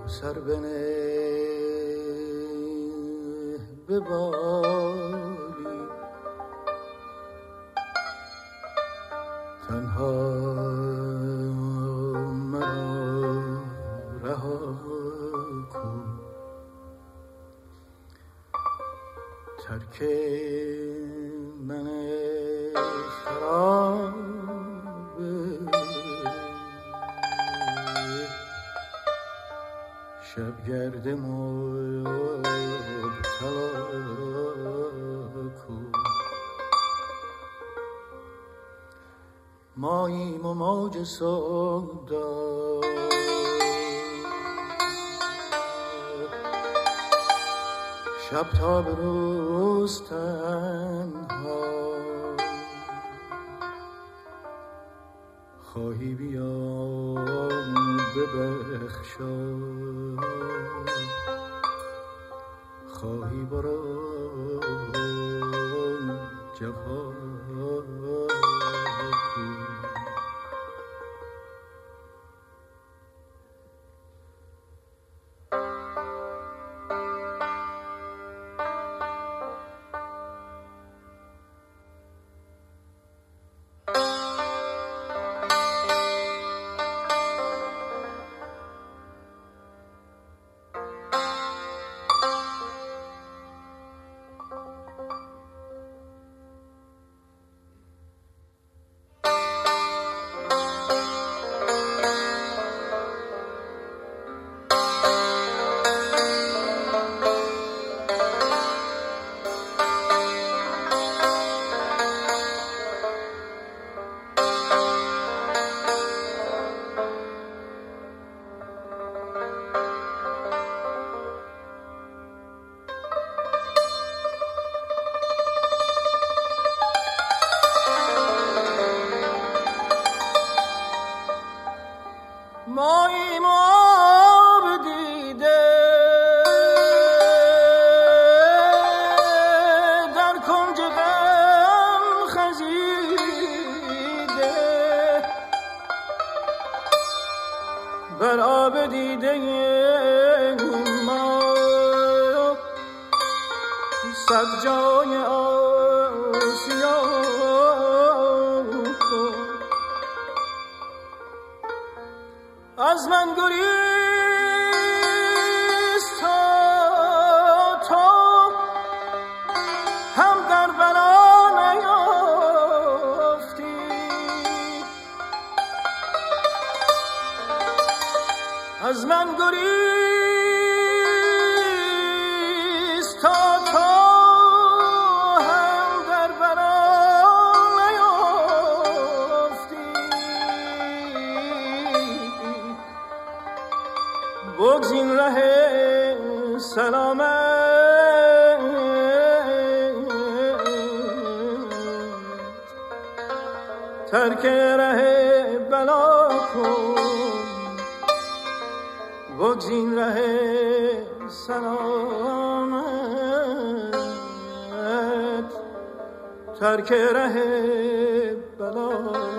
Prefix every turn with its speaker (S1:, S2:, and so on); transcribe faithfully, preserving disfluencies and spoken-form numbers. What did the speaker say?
S1: سر بنه به بالی تنها مرا رها کن ترک من خرابه شبگرد مبتلا کن ماییم و موج سودا شب تا به روز تنها خواهی بیام ببخشا خواهی برام جفا
S2: ماییم آب دیده در کنج غم خزیده بر آب دیده ما صد جای آسیا از من گریز تا تو هم در بلا نیافتی از من گریز تا تو هم در بلا نیافتی بگزین ره سلامت ترک ره بلا کن بگزین ره سلامت ترک ره بلا